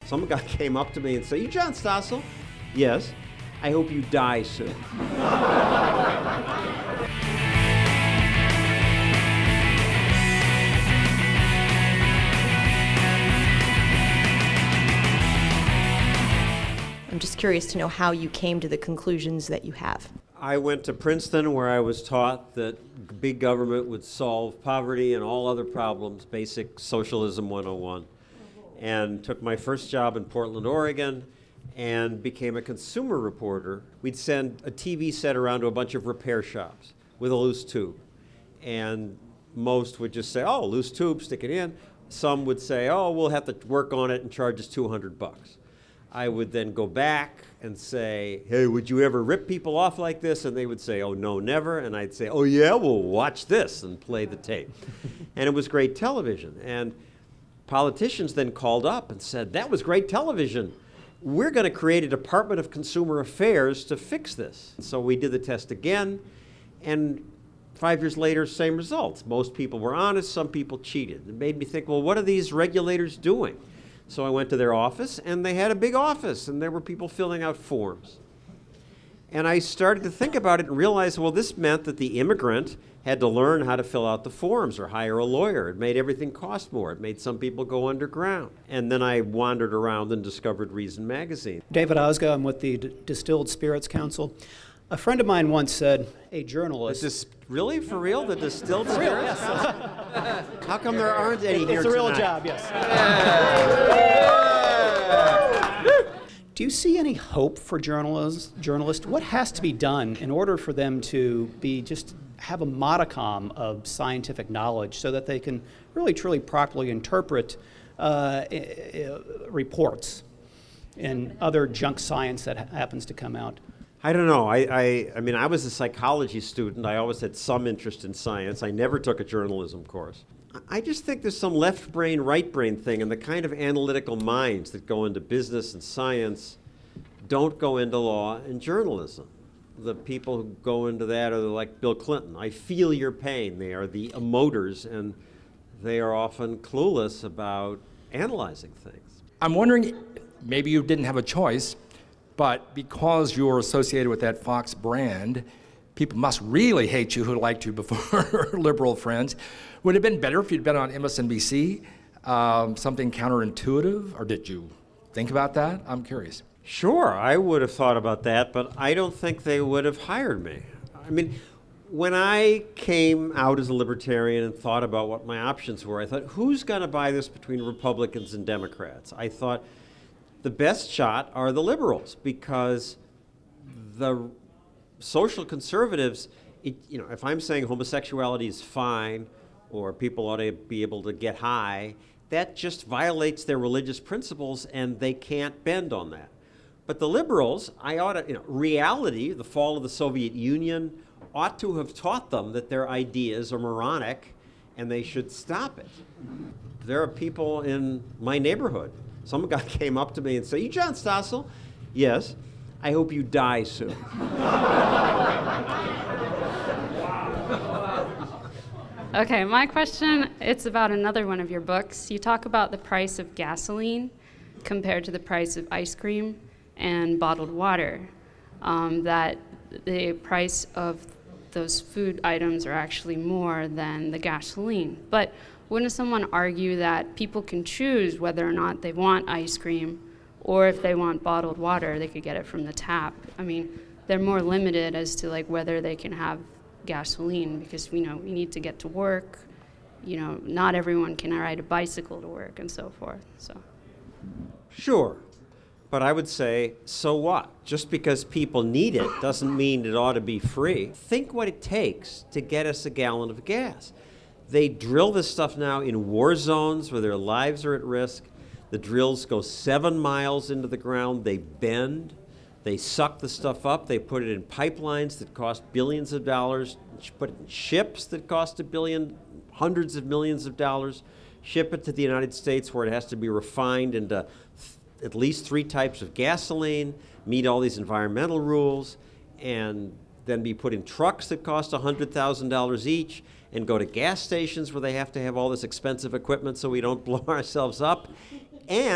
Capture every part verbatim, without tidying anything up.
Some guy came up to me and said, "You John Stossel?" "Yes." "I hope you die soon." I'm just curious to know how you came to the conclusions that you have. I went to Princeton, where I was taught that big government would solve poverty and all other problems, basic socialism one oh one, and took my first job in Portland, Oregon, and became a consumer reporter. We'd send a T V set around to a bunch of repair shops with a loose tube, and most would just say, "Oh, loose tube, stick it in." Some would say, "Oh, we'll have to work on it and charge us two hundred bucks. I would then go back and say, "Hey, would you ever rip people off like this?" And they would say, "Oh, no, never." And I'd say, "Oh, yeah, well, watch this," and play the tape. And it was great television. And politicians then called up and said, "That was great television. We're going to create a Department of Consumer Affairs to fix this." So we did the test again, and five years later, same results. Most people were honest, some people cheated. It made me think, well, what are these regulators doing? So I went to their office, and they had a big office, and there were people filling out forms. And I started to think about it and realized, well, this meant that the immigrant had to learn how to fill out the forms or hire a lawyer. It made everything cost more. It made some people go underground. And then I wandered around and discovered Reason Magazine. David Osga, I'm with the D- Distilled Spirits Council. A friend of mine once said, a journalist... Is this really, for real, the Distilled Spirits? How come there aren't any here It's a real tonight? job, yes. Do you see any hope for journalists? Journalists, what has to be done in order for them to be just have a modicum of scientific knowledge so that they can really, truly, properly interpret uh, reports and other junk science that ha- happens to come out? I don't know. I, I, I mean, I was a psychology student. I always had some interest in science. I never took a journalism course. I just think there's some left brain, right brain thing, and the kind of analytical minds that go into business and science don't go into law and journalism. The people who go into that are like Bill Clinton. I feel your pain. They are the emoters, and they are often clueless about analyzing things. I'm wondering, maybe you didn't have a choice, but because you're associated with that Fox brand, people must really hate you who liked you before, liberal friends. Would it have been better if you'd been on M S N B C, um, something counterintuitive, or did you think about that? I'm curious. Sure, I would have thought about that, but I don't think they would have hired me. I mean, when I came out as a libertarian and thought about what my options were, I thought, who's going to buy this between Republicans and Democrats? I thought the best shot are the liberals, because the social conservatives, it, you know, if I'm saying homosexuality is fine or people ought to be able to get high, that just violates their religious principles, and they can't bend on that. But the liberals, I ought to, you know, reality, the fall of the Soviet Union, ought to have taught them that their ideas are moronic and they should stop it. There are people in my neighborhood. Some guy came up to me and said, "You John Stossel?" "Yes." "I hope you die soon." Okay, my question, it's about another one of your books. You talk about the price of gasoline compared to the price of ice cream and bottled water, um, that the price of those food items are actually more than the gasoline. But wouldn't someone argue that people can choose whether or not they want ice cream, or if they want bottled water, they could get it from the tap? I mean, they're more limited as to like whether they can have gasoline, because we know we need to get to work. You know, not everyone can ride a bicycle to work and so forth. So, Sure, but I would say, so what? Just because people need it doesn't mean it ought to be free. Think what it takes to get us a gallon of gas. They drill this stuff now in war zones where their lives are at risk. The drills go seven miles into the ground. They bend. They suck the stuff up. They put it in pipelines that cost billions of dollars. Put it in ships that cost a billion, hundreds of millions of dollars. Ship it to the United States, where it has to be refined into th- at least three types of gasoline, meet all these environmental rules, and then be put in trucks that cost one hundred thousand dollars each, and go to gas stations where they have to have all this expensive equipment so we don't blow ourselves up. And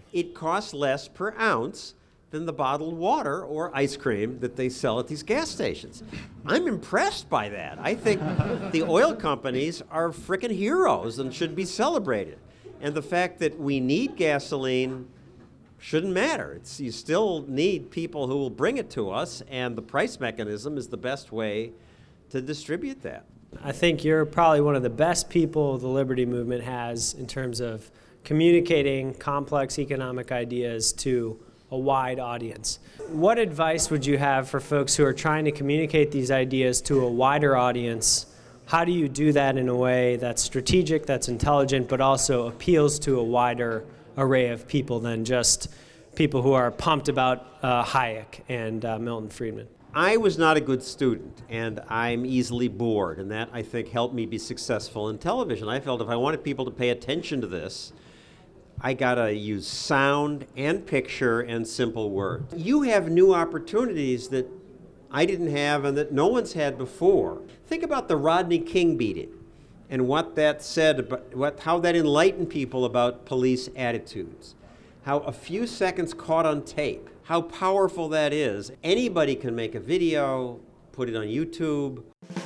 it costs less per ounce than the bottled water or ice cream that they sell at these gas stations. I'm impressed by that. I think the oil companies are frickin' heroes and should be celebrated. And the fact that we need gasoline shouldn't matter. It's, you still need people who will bring it to us, and the price mechanism is the best way to distribute that. I think you're probably one of the best people the Liberty Movement has in terms of communicating complex economic ideas to a wide audience. What advice would you have for folks who are trying to communicate these ideas to a wider audience? How do you do that in a way that's strategic, that's intelligent, but also appeals to a wider array of people than just people who are pumped about uh, Hayek and uh, Milton Friedman? I was not a good student, and I'm easily bored, and that, I think, helped me be successful in television. I felt if I wanted people to pay attention to this, I gotta use sound and picture and simple words. You have new opportunities that I didn't have and that no one's had before. Think about the Rodney King beating and what that said, about what, how that enlightened people about police attitudes. How a few seconds caught on tape, how powerful that is. Anybody can make a video, put it on YouTube.